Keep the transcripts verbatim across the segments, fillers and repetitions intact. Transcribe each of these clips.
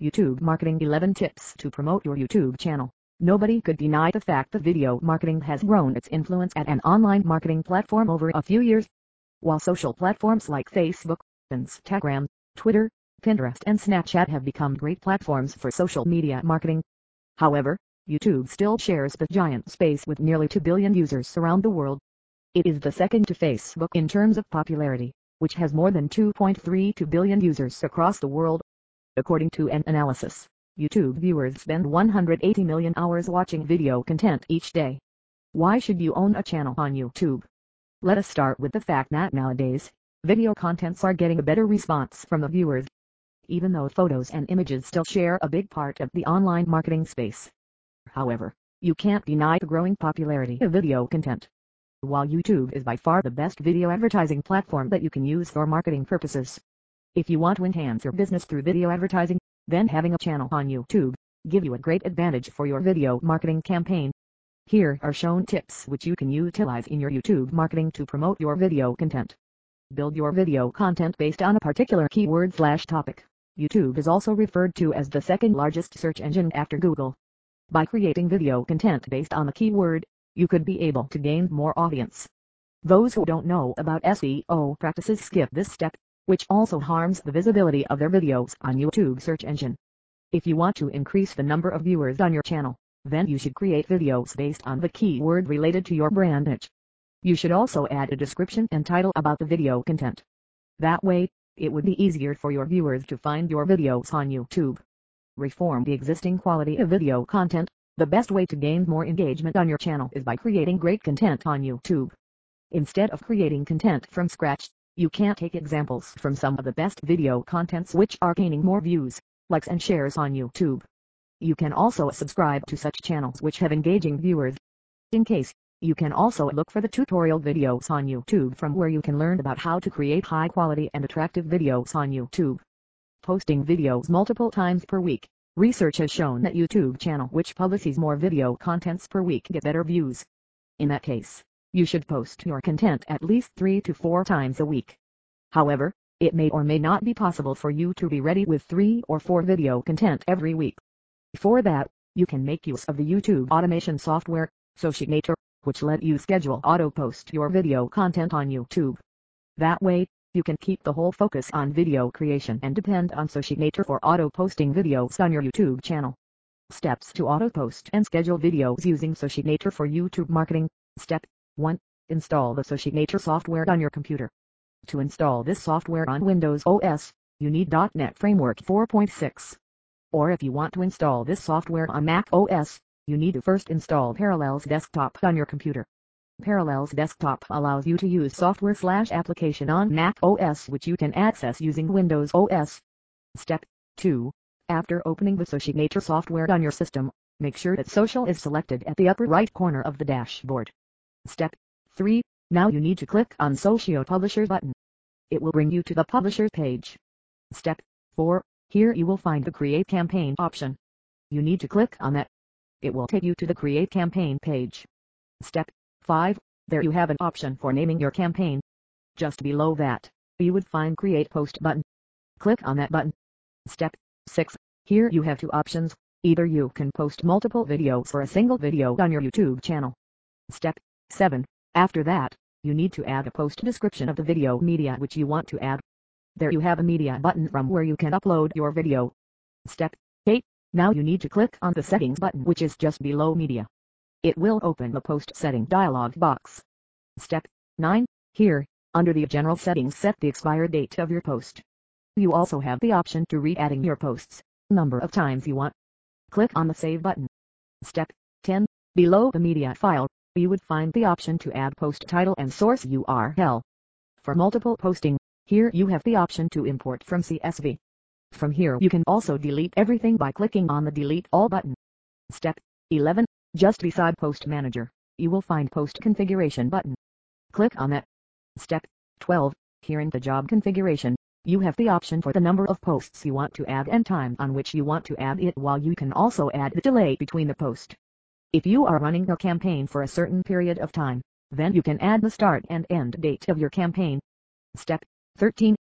YouTube Marketing eleven Tips to Promote Your YouTube Channel. Nobody could deny the fact that video marketing has grown its influence as an online marketing platform over a few years. While social platforms like Facebook, Instagram, Twitter, Pinterest and Snapchat have become great platforms for social media marketing, however, YouTube still shares the giant space with nearly two billion users around the world. It is the second to Facebook in terms of popularity, which has more than two point three two billion users across the world. According to an analysis, YouTube viewers spend one hundred eighty million hours watching video content each day. Why should you own a channel on YouTube? Let us start with the fact that nowadays, video contents are getting a better response from the viewers, even though photos and images still share a big part of the online marketing space. However, you can't deny the growing popularity of video content. While YouTube is by far the best video advertising platform that you can use for marketing purposes, if you want to enhance your business through video advertising, then having a channel on YouTube give you a great advantage for your video marketing campaign. Here are shown tips which you can utilize in your YouTube marketing to promote your video content. Build your video content based on a particular keyword slash topic. YouTube is also referred to as the second largest search engine after Google. By creating video content based on a keyword, you could be able to gain more audience. Those who don't know about S E O practices skip this step, which also harms the visibility of their videos on YouTube search engine. If you want to increase the number of viewers on your channel, then you should create videos based on the keyword related to your brand niche. You should also add a description and title about the video content. That way, it would be easier for your viewers to find your videos on YouTube. Reform the existing quality of video content. The best way to gain more engagement on your channel is by creating great content on YouTube. Instead of creating content from scratch, you can take examples from some of the best video contents which are gaining more views, likes and shares on YouTube. You can also subscribe to such channels which have engaging viewers. In case, you can also look for the tutorial videos on YouTube from where you can learn about how to create high quality and attractive videos on YouTube. Posting videos multiple times per week. Research has shown that YouTube channel which publishes more video contents per week get better views. In that case, you should post your content at least three to four times a week. However, it may or may not be possible for you to be ready with three or four video content every week. For that, you can make use of the YouTube automation software, Socialnator, which let you schedule auto-post your video content on YouTube. That way, you can keep the whole focus on video creation and depend on Socialnator for auto-posting videos on your YouTube channel. Steps to auto-post and schedule videos using Socialnator for YouTube marketing. Step one. Install the Socialnator software on your computer. To install this software on Windows O S, you need dot net Framework four point six. Or if you want to install this software on Mac O S, you need to first install Parallels Desktop on your computer. Parallels Desktop allows you to use software slash application on Mac O S which you can access using Windows O S. Step two. After opening the Socialnator software on your system, make sure that Social is selected at the upper right corner of the dashboard. Step three. Now you need to click on Socio Publisher button. It will bring you to the Publisher page. Step four. Here you will find the Create Campaign option. You need to click on that. It will take you to the Create Campaign page. Step five. There you have an option for naming your campaign. Just below that, you would find Create Post button. Click on that button. Step six. Here you have two options. Either you can post multiple videos or a single video on your YouTube channel. Step seven. After that, you need to add a post description of the video media which you want to add. There you have a media button from where you can upload your video. Step eight. Now you need to click on the settings button which is just below media. It will open the post setting dialog box. Step nine. Here, under the general settings, set the expire date of your post. You also have the option to re-adding your posts, number of times you want. Click on the save button. Step ten. Below the media file, you would find the option to add post title and source U R L. For multiple posting, here you have the option to import from C S V. From here you can also delete everything by clicking on the Delete All button. Step eleven. Just beside Post Manager, you will find Post Configuration button. Click on that. Step twelve. Here in the job configuration, you have the option for the number of posts you want to add and time on which you want to add it, while you can also add the delay between the post. If you are running a campaign for a certain period of time, then you can add the start and end date of your campaign. Step thirteen.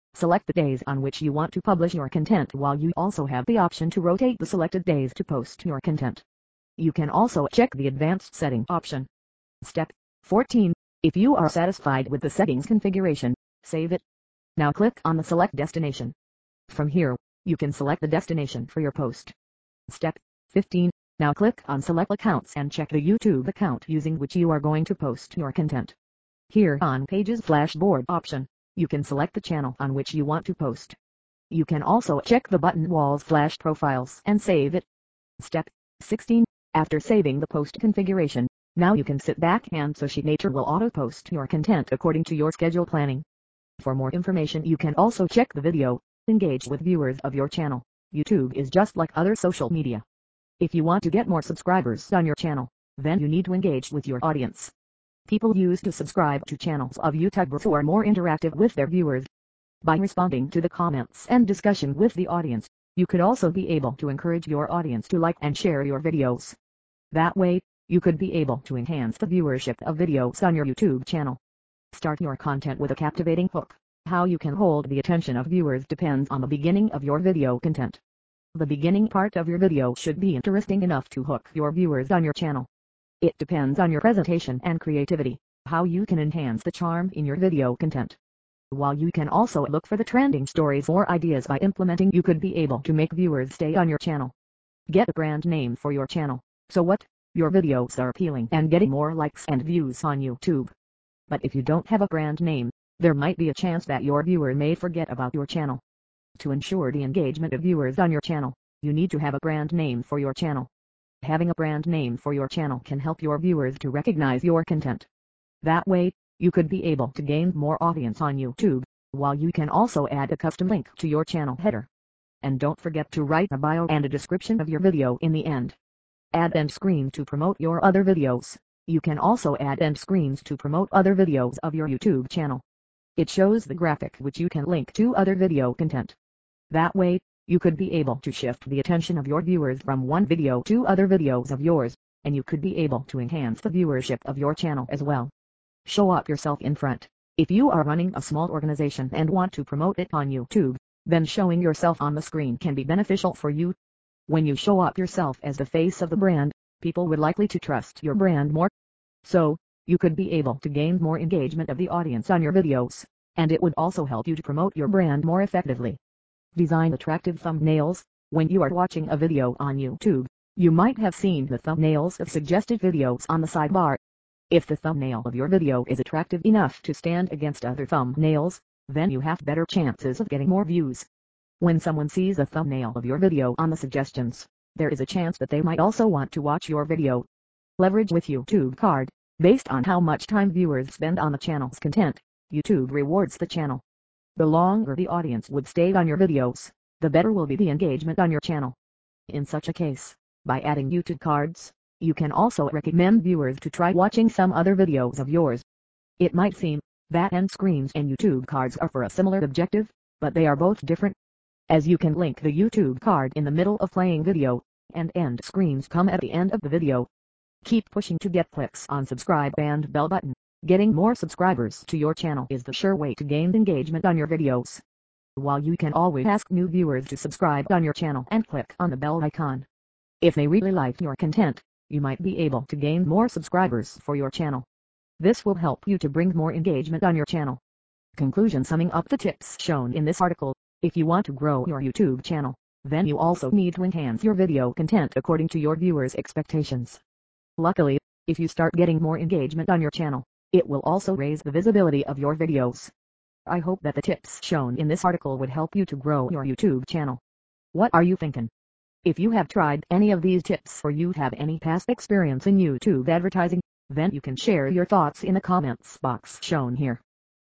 Select the days on which you want to publish your content, while you also have the option to rotate the selected days to post your content. You can also check the advanced setting option. Step fourteen. If you are satisfied with the settings configuration, save it. Now click on the Select Destination. From here, you can select the destination for your post. Step fifteen. Now click on Select Accounts and check the YouTube account using which you are going to post your content. Here on Pages Flashboard option, you can select the channel on which you want to post. You can also check the button Walls Flash Profiles and save it. Step sixteen. After saving the post configuration, now you can sit back and Sushi Nature will auto-post your content according to your schedule planning. For more information, you can also check the video. Engage with viewers of your channel. YouTube is just like other social media. If you want to get more subscribers on your channel, then you need to engage with your audience. People used to subscribe to channels of YouTubers who are more interactive with their viewers. By responding to the comments and discussion with the audience, you could also be able to encourage your audience to like and share your videos. That way, you could be able to enhance the viewership of videos on your YouTube channel. Start your content with a captivating hook. How you can hold the attention of viewers depends on the beginning of your video content. The beginning part of your video should be interesting enough to hook your viewers on your channel. It depends on your presentation and creativity, how you can enhance the charm in your video content. While you can also look for the trending stories or ideas by implementing, you could be able to make viewers stay on your channel. Get a brand name for your channel. So what? Your videos are appealing and getting more likes and views on YouTube. But if you don't have a brand name, there might be a chance that your viewer may forget about your channel. To ensure the engagement of viewers on your channel, you need to have a brand name for your channel. Having a brand name for your channel can help your viewers to recognize your content. That way, you could be able to gain more audience on YouTube, while you can also add a custom link to your channel header. And don't forget to write a bio and a description of your video in the end. Add end screens to promote your other videos. You can also add end screens to promote other videos of your YouTube channel. It shows the graphic which you can link to other video content. That way, you could be able to shift the attention of your viewers from one video to other videos of yours, and you could be able to enhance the viewership of your channel as well. Show up yourself in front. If you are running a small organization and want to promote it on YouTube, then showing yourself on the screen can be beneficial for you. When you show up yourself as the face of the brand, people would likely to trust your brand more. So, you could be able to gain more engagement of the audience on your videos, and it would also help you to promote your brand more effectively. Design attractive thumbnails. When you are watching a video on YouTube, you might have seen the thumbnails of suggested videos on the sidebar. If the thumbnail of your video is attractive enough to stand against other thumbnails, then you have better chances of getting more views. When someone sees a thumbnail of your video on the suggestions, there is a chance that they might also want to watch your video. Leverage with YouTube Card. Based on how much time viewers spend on the channel's content, YouTube rewards the channel. The longer the audience would stay on your videos, the better will be the engagement on your channel. In such a case, by adding YouTube Cards, you can also recommend viewers to try watching some other videos of yours. It might seem that end screens and YouTube Cards are for a similar objective, but they are both different. As you can link the YouTube Card in the middle of playing video, and end screens come at the end of the video. Keep pushing to get clicks on subscribe and bell button. Getting more subscribers to your channel is the sure way to gain engagement on your videos. While you can always ask new viewers to subscribe on your channel and click on the bell icon. If they really like your content, you might be able to gain more subscribers for your channel. This will help you to bring more engagement on your channel. Conclusion. Summing up the tips shown in this article, if you want to grow your YouTube channel, then you also need to enhance your video content according to your viewers' expectations. Luckily, if you start getting more engagement on your channel, it will also raise the visibility of your videos. I hope that the tips shown in this article would help you to grow your YouTube channel. What are you thinking? If you have tried any of these tips or you have any past experience in YouTube advertising, then you can share your thoughts in the comments box shown here.